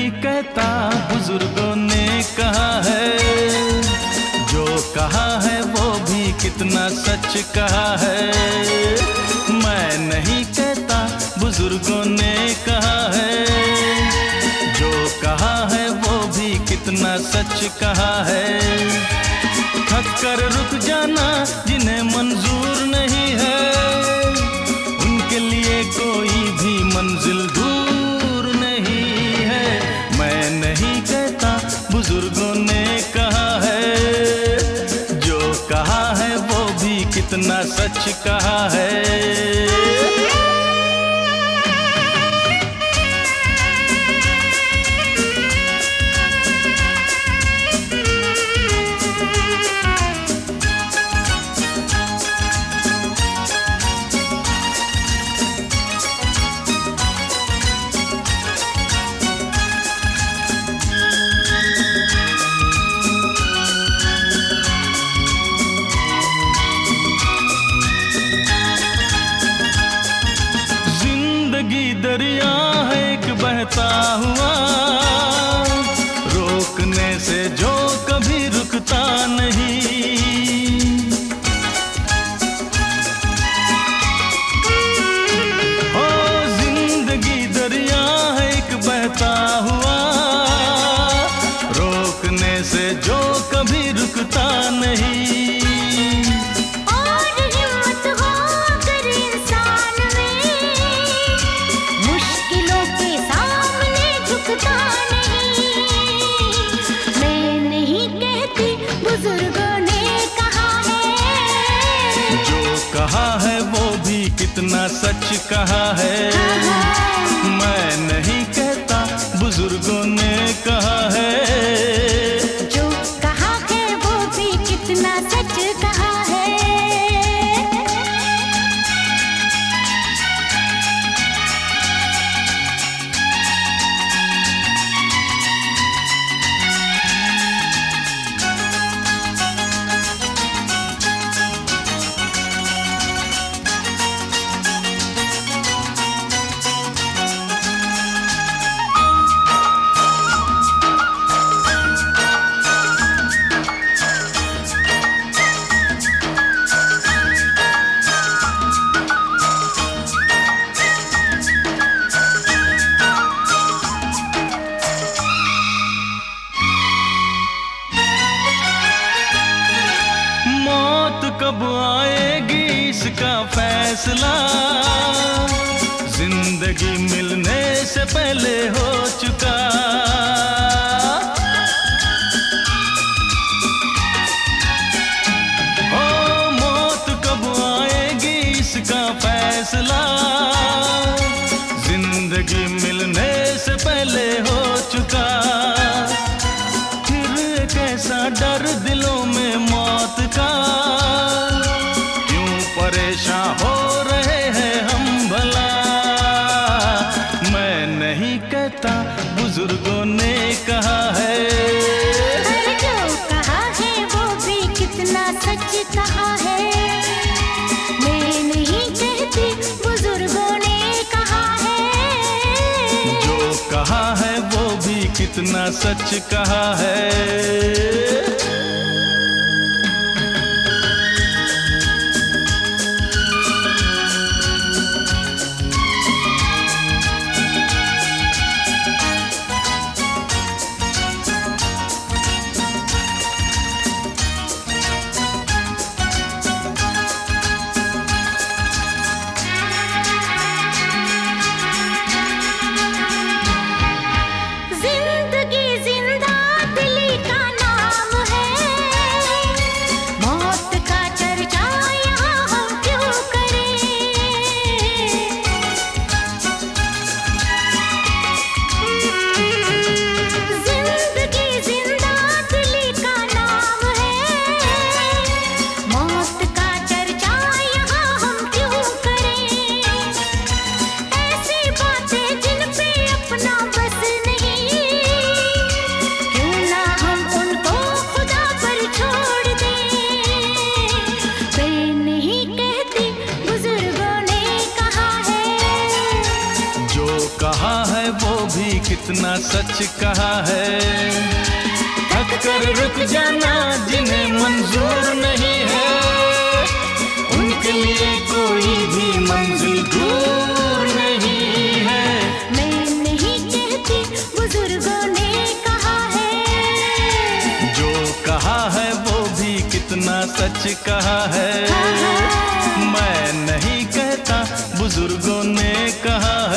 नहीं कहता, बुजुर्गों ने कहा है। जो कहा है वो भी कितना सच कहा है। मैं नहीं कहता, बुजुर्गों ने कहा है। जो कहा है वो भी कितना सच कहा है। थक कर रुक जाना जिन्हें मंजूर नहीं है, उनके लिए कोई भी मंजिल दूर नहीं है। मैं नहीं कहता, बुजुर्गों ने कहा है। जो कहा है वो भी कितना सच कहा है। दरिया है एक बहता हुआ, रोकने से जो कभी रुकता नहीं। ओ जिंदगी दरिया है एक बहता हुआ, रोकने से जो कभी रुकता नहीं। कहा है वो भी कितना सच कहा है। मैं नहीं कहता, बुजुर्गों ने कहा है। जो कहा है वो भी कितना सच कहा है। कब आएगी इसका फैसला, जिंदगी मिलने से पहले हो चुका। ओ मौत कब आएगी इसका फैसला, जिंदगी मिलने से पहले हो चुका। फिर एक ऐसा डर दिलों में मौत का, परेशान हो रहे हैं हम भला। मैं नहीं कहता, बुजुर्गों ने कहा है। जो कहा है वो भी कितना सच कहा है। मैं नहीं कहती, बुजुर्गों ने कहा है। जो कहा है वो भी कितना सच कहा है। जिंदगी जिंदा दिली का नाम है। कितना सच कहा है। थक कर रुक जाना जिन्हें मंजूर नहीं है, उनके लिए कोई भी मंजिल दूर नहीं है। मैं नहीं कहती, बुजुर्गों ने कहा है। जो कहा है वो भी कितना सच कहा है। मैं नहीं कहता, बुजुर्गों ने कहा है।